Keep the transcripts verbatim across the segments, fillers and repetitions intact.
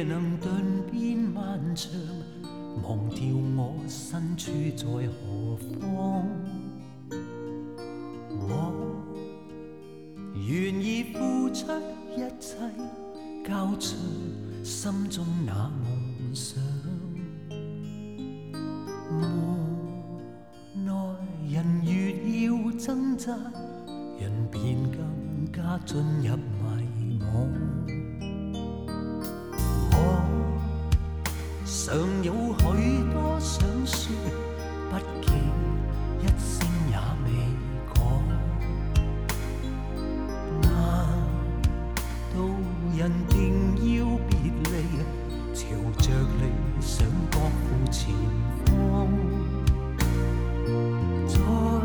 夜能頓變漫長，忘掉我身處在何方。我願意付出一切，交出心中那夢想。無奈人越要掙扎，人便更加進入迷惘。我尚有許多想說，不記一聲也未講。難道人定要別離，朝着理想各赴前方？再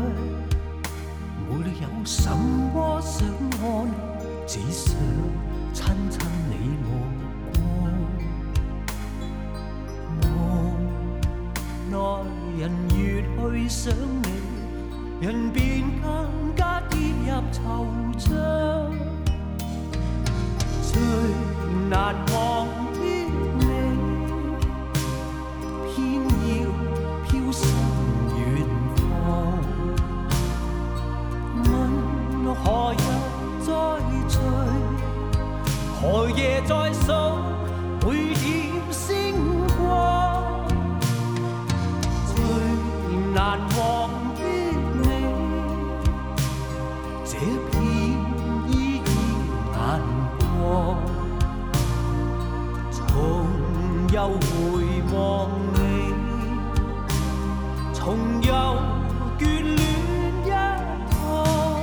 沒有什麼想看，只想親親你目光。無奈人越去想你，人便更加跌入惆悵。最難忘的你，偏要飄身遠方。問何日再聚，何夜再數每點星光。最難忘的你，這片依依眼光。重又回望你，重又眷戀一趟。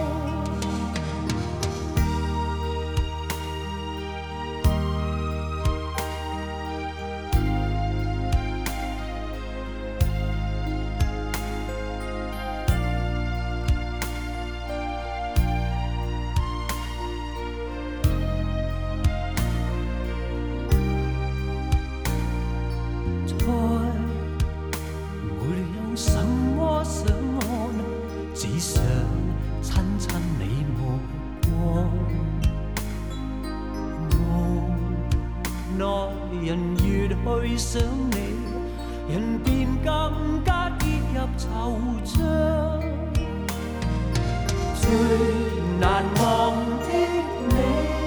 再沒有什麼想看，只想親親你目光。無奈人越去想你，人便更加跌入惆悵。最難忘的你，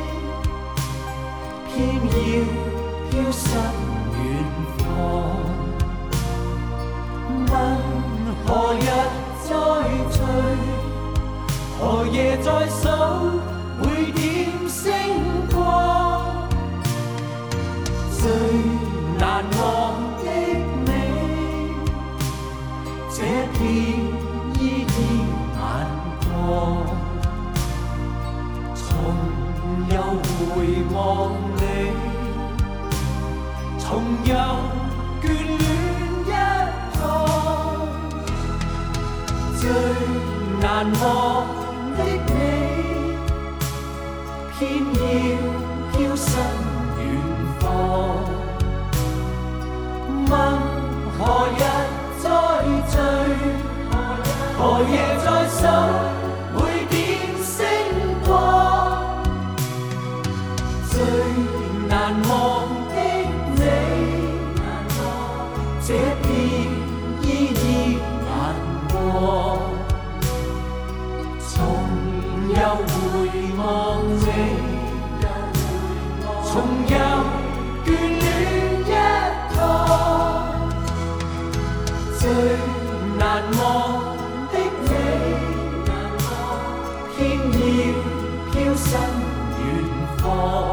偏要飄身遠方。問何日再聚，何夜再數每點星光。最難忘的你，這片依依眼光。重又回望你，重又眷戀一趟。最難忘的你，偏要飄身遠方。問何日再聚，何夜再數每點星光。最難忘的你，這片依依眼光。重又回望你，重又眷戀一趟。最難忘的你，偏要飄身遠方。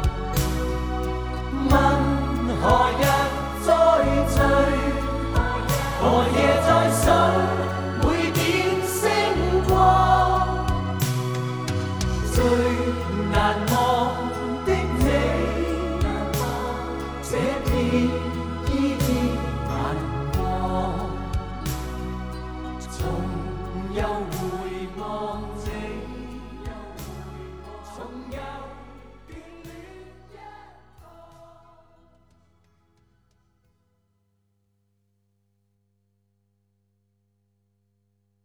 問何日再聚，何夜再數每點星光。最難忘的你，這片依依眼光。重又